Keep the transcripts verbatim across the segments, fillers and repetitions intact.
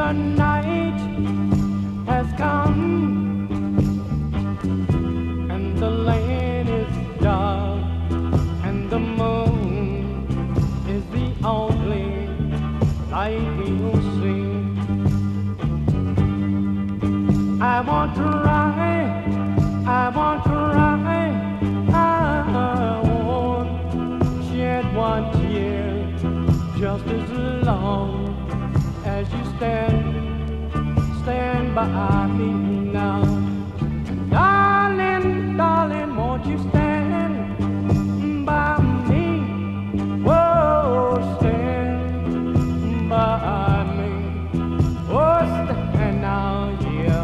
the night has come and the land is dark and the moon is the only light we'll see. I want to ride, I want to ride, I won't shed one tear just as long as you stand, stand by me now. Darling, darling, won't you stand by me? Whoa, stand by me. Oh, stand now, yeah.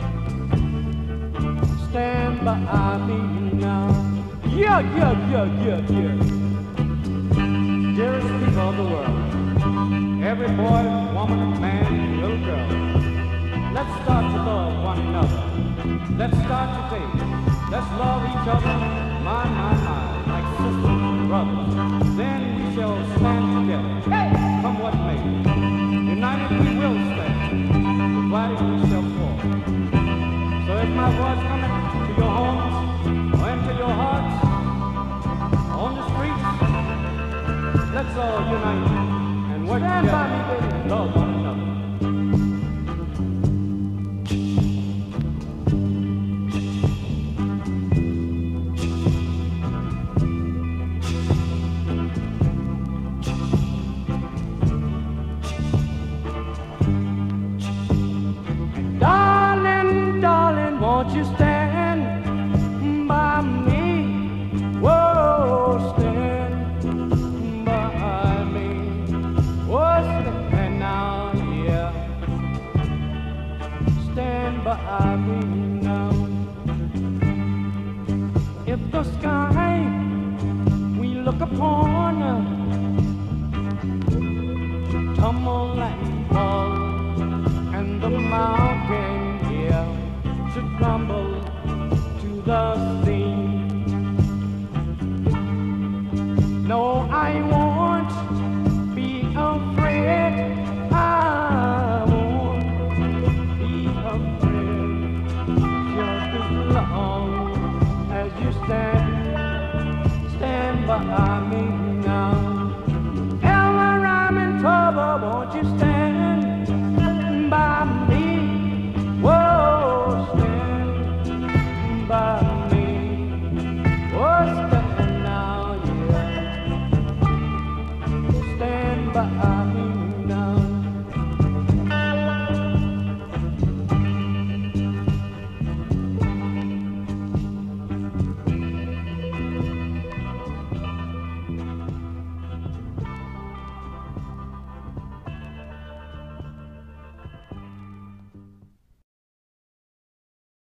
Stand by me now. Yeah, yeah, yeah, yeah, yeah. Dearest people of the world, every boy, woman, man, little girl, let's start to love one another. Let's start today. Let's love each other, my, my, my, like sisters and brothers. Then we shall stand together. Hey! Come what may. United we will stand. Divided we shall fall. So if my voice coming to your homes or into your hearts, on the streets, let's all unite and work Stand together by me, baby. and love one another. Darling, darling, won't you stand by me? Whoa, stand by me. Whoa, stand now, yeah. Stand by me now. If the sky we look upon tumble and fall, and the mountain here should crumble to the sea. No, I won't be afraid. I won't be afraid. Just as long as you stand, stand by me now. Ever I'm in trouble, won't you stand?